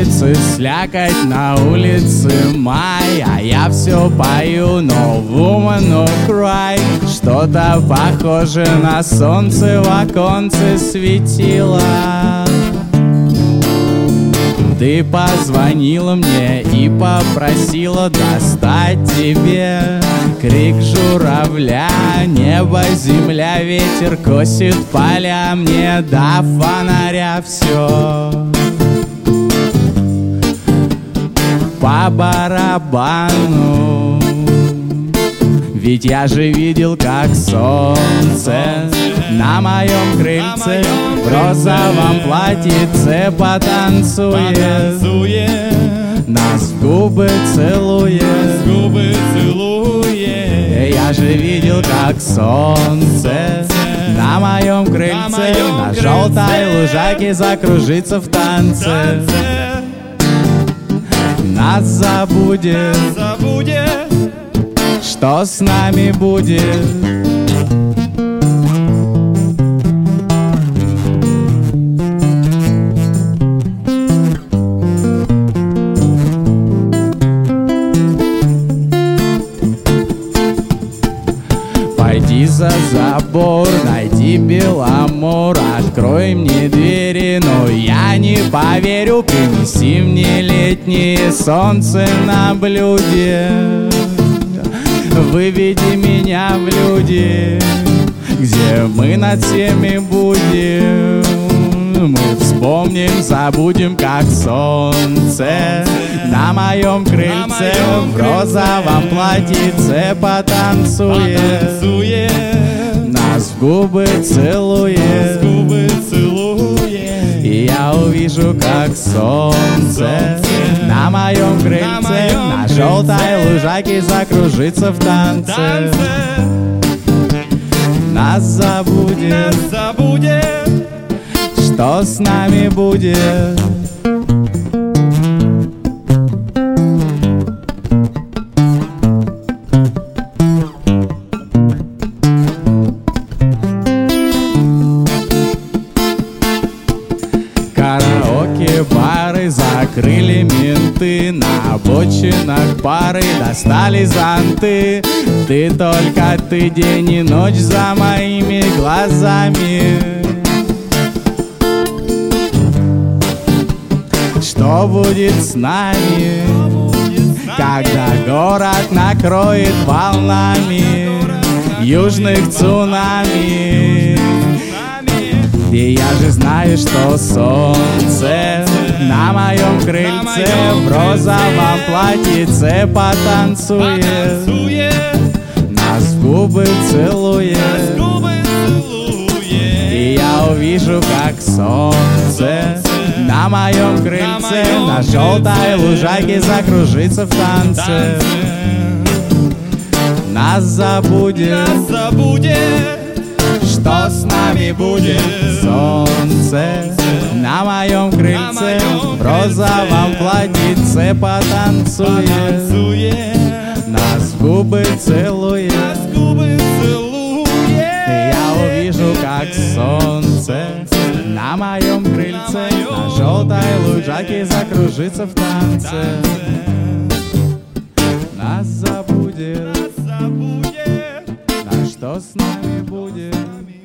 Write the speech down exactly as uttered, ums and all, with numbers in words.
солнце, слякоть на улице май, а я все пою No woman, no cry. Что-то похоже на солнце в оконце светило. Ты позвонила мне и попросила достать тебе крик журавля. Небо, земля, ветер косит поля. Мне до фонаря все по барабану. Ведь я же видел, как солнце на моем крыльце в розовом платьице потанцует, нас в губы целует. Я же видел, как солнце на моем крыльце на желтой лужайке закружится в танце. Нас забудет, что с нами будет? Пойди за забор, найди Беломор, открой мне двери, но я не поверю. Принеси мне летнее солнце на блюде. Выведи меня в люди, где мы над всеми будем. Мы вспомним, забудем, как солнце на моем крыльце в розовом платьице потанцует, нас в губы целует. И я увижу, как солнце на моем крыльце на желтой лужайке закружится в танце. Нас забудет, что с нами будет? Караоке-бары закрыли менты, на обочинах пары достали зонты. Ты только ты день и ночь за моими глазами. Что будет с нами, когда город накроет волнами южных цунами? И я же знаю, что солнце на моем крыльце в розовом платьице потанцует, нас в губы целует. И я увижу, как солнце на моем крыльце на желтой лужайке закружится в танце. Нас забудет, что с нами будет? Солнце на моем крыльце в розовом платьице потанцует, нас в губы целует. И я увижу, как солнце на моем крыльце на желтой лужайке закружится в танце. Нас забудет, а что с нами будет?